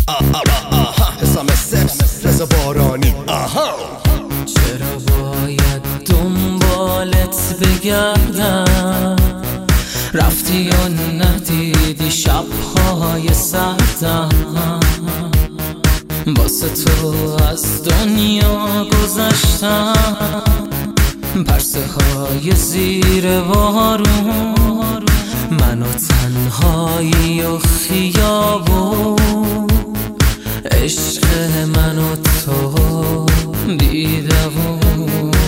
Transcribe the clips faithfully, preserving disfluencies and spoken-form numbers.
حسام سپس رضا بارانی. آها چرا باید دنبالت بگردم؟ رفتی و ندیدی شبهای سردم، واسه تو از دنیا گذشتم. پرسه های زیر بارون، من و تنهایی و خیابون، عشق من و تو بی‌دوام.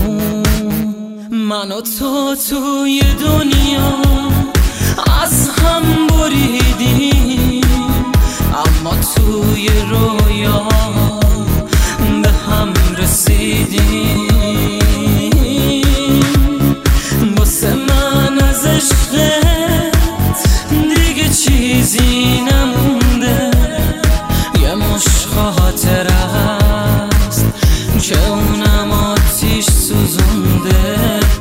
من و تو توی دنیا از هم بریدیم، اما توی رویا به هم رسیدیم. واسه من از عشقت دیگه چیزی نمونده، یه مش خاطر است که اونم آتیش سوزونده.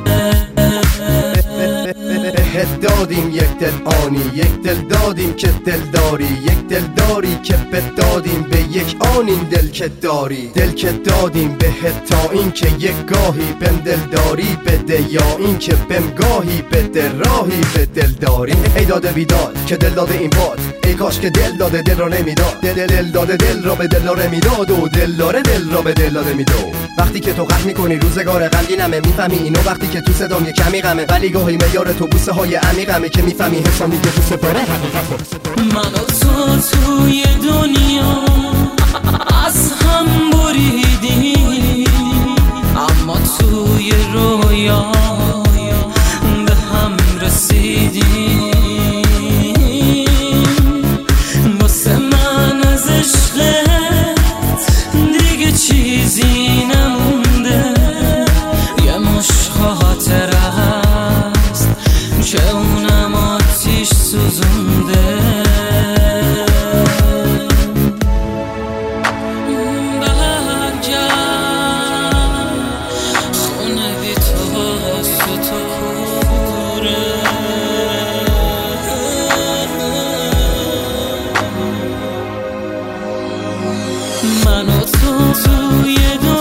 بهت دادیم یک دل آنی، یک دل دادیم که دل داری، یک دل داری که بهت دادیم به یک آن این دل که داری. دل که دادیم بهت تا این که یک گاهی بهم دل داری بده، یا این که بهم گاهی بده راهی به دل داری. ای داده بیداد که دل داده این باد، ای کاش که دل داده دل را نمیداد. دل دل داده دل را به دل داره میداد، و دل داره دل را به دل داده میداد. وقتی که تو غم میکنی روزگار غمگینمه، میفهمی اینو وقتی که تو صدام یه کمی غمه، ولی گاهی معیار تو بوسه های عمیقمه که میفهمی حسام دیگه تو سپاره. من و تو توی دنیا از هم بریدیم، اما توی رویا به هم رسیدیم. واسه من از عشقت دیگه چیزی نمونده، یه مش خاطر است که اونم آتیش سوزونده. من و تو توی